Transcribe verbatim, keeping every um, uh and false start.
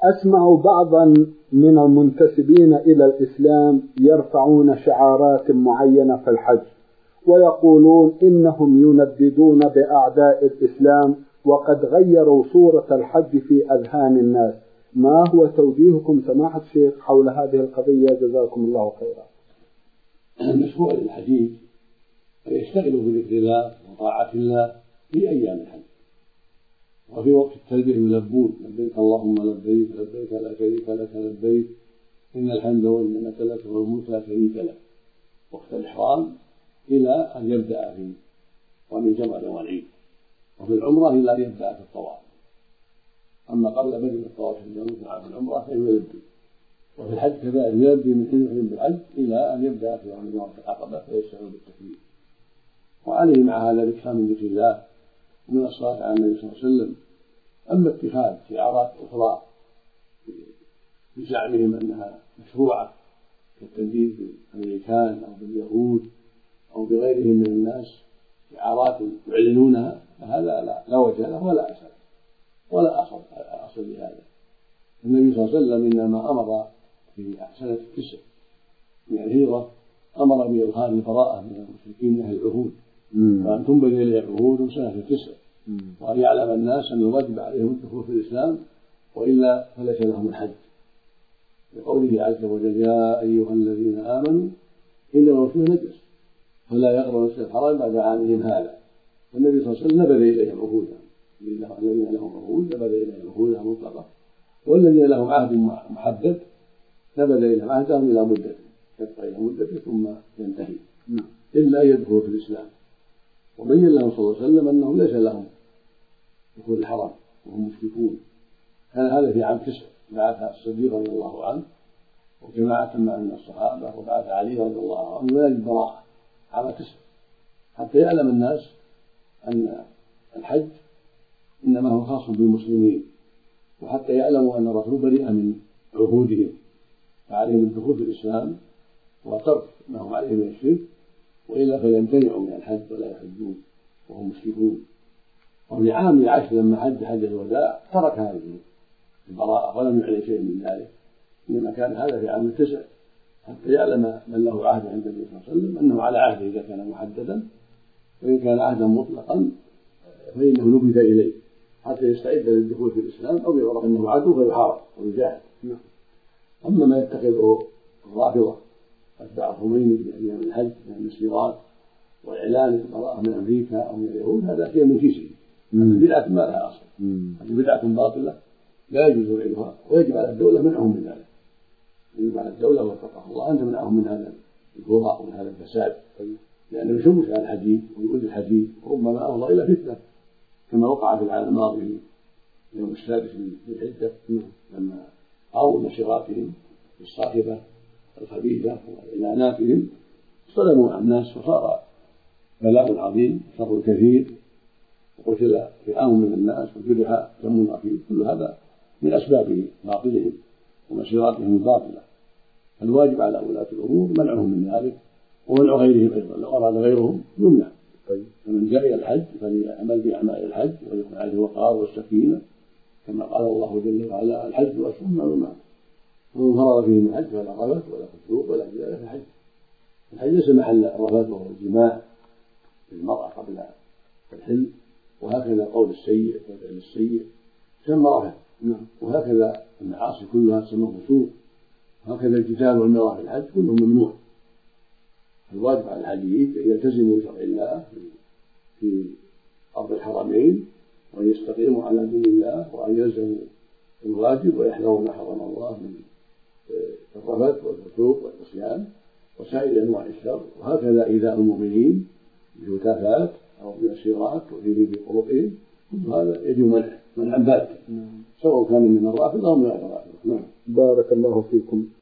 أسمع بعضا من المنتسبين إلى الإسلام يرفعون شعارات معينة في الحج ويقولون إنهم ينددون بأعداء الإسلام وقد غيروا صورة الحج في أذهان الناس. ما هو توجيهكم سماحة الشيخ حول هذه القضية؟ جزاكم الله خيرا. المشروع للحجيج يشتغلوا بذكر الله وطاعة الله في أيام الحج، وفي وقت التلبية يلبون لبيك اللهم لبيك لبيك لا شريك لك لبيك إن الحمد والنعمة لك والملك لا شريك لك، وقت الإحرام إلى أن يبدأ في رمي الجمرة والعيد، وفي العمرة إلى أن يبدأ في الطواف. أما قبل بدء الطواف في العمرة فيلبي، وفي الحج كذلك يلبي من حين يحرم بالحج إلى أن يبدأ في رمي جمرة العقبة فيشتغل بالتكبير. وعليه مع هذا الإكثار من ذكر الله ومن الصلاة على النبي صلى الله عليه وسلم. أما اتخاذ شعارات أخرى بزعمهم أنها مشروعة كالتنديد بالأمريكان أو باليهود أو بغيرهم من الناس شعارات يعلنونها، فهذا لا, لا وجه له ولا أساس ولا أصل, أصل لهذا. النبي صلى الله عليه وسلم إنما أمر في سنة التسع من الهجرة أمر بإظهار البراءة من المشركين من أهل العهود، وأن تنبذ إليه عهودهم سنة التسع، وأن يعلم الناس أن الواجب عليهم الدخول في الإسلام وإلا فليس لهم الحج، لقوله عز وجل يا أيها الذين آمنوا إنما فيه نجس فلا يقربوا المسجد الحرام بعد عامهم هذا. والنبي صلى الله عليه وسلم نبذ إليهم عهودهم، الذين لهم عهود نبذ إليهم عهودهم مطلقة، والذين لهم عهد محدد نبذ إليهم عهدهم إلى مدة يبقى إلى مدة ثم ينتهي إلا أن يدخلوا في الإسلام. وبين لهم صلى الله عليه وسلم أنهم ليس لهم دخول الحرم وهم مشركون. كان هذا في عام تسع بعث الصديق رضي الله عنه وجماعة من الصحابة، وبعث علي رضي الله عنه ولا البراءة عام تسع، حتى يعلم الناس أن الحج إنما هو خاص بالمسلمين، وحتى يعلموا أن الرسول بريء من عهودهم، فعليهم الدخول في الإسلام وترك ما هم عليه من الشرك، وإلا فيمتنعوا من الحج ولا يحجون وهم مشركون. وفي عام العشر لما حج حج الوداع ترك هذه البراءة ولم يعلن شيء من ذلك، إنما كان هذا في عام التسع حتى يعلم من له عهد عند النبي صلى الله عليه وسلم أنه على عهده إذا كان محددا، وإن كان عهدا مطلقا فإنه نبذ إليه حتى يستعد للدخول في الإسلام أو يعرف أنه عدو فيحارب ويجاهد. أما ما يتخذه الرافضة أتباع الخميني في أيام الحج من المسيرات وإعلان البراءة من أمريكا أو من اليهود، هذا شيء من كيسه، بدعة ما لها أصل، هذه بدعة باطلة لا يجوز فعلها، ويجب على الدولة منعهم من ذلك. يجب على الدولة واتقاها الله أن تمنعهم من هذا الهراء ومن هذا الفساد، لأنه يشوش على الحديث ويؤذي الحديث وربما أفضى إلى فتنة، كما وقع في العام الماضي يوم السادس من الحجة لما أو نشراتهم الصاخبة الخبيثة وإعلاناتهم صدموا مع الناس، وصار بلاء عظيم شر كثير، وقتل فئام من الناس وجرح دم أخيه. كل هذا من أسباب باطلهم ومسيراتهم الباطلة. الواجب على ولاة الأمور منعهم من ذلك ومنع غيرهم أيضا، لو أراد غيرهم يمنع. فمن جاء إلى الحج فليعمل بأعمال الحج ويكون عليه الوقار والسكينة، كما قال الله جل وعلا الحج أشهر معلومات ومن فرض فيه الحج فلا رفث ولا فسوق ولا جدال في الحج. الحج ليس محل الرفث وهو الجماع للمرأة قبل الحل، وهكذا القول السيء والفعل السيء تسمى رفث، وهكذا المعاصي كلها تسمى فسوق، وهكذا الجدال والمرأة في الحج كله ممنوع. الواجب على الحجيج أن يلتزموا بشرع الله في أرض الحرمين وأن يستقيموا على دين الله وأن يلزموا الواجب ويحذروا ما حرم الله من الرفث والفسوق والعصيان وسائر أنواع الشر. وهكذا إيذاء المؤمنين بالهتافات أو بالأسيرات وفيه في طرقهم، كل هذا يجب منعه منعا باتا، سواء كان من الرافضة أو من غير الرافضة. بارك الله فيكم.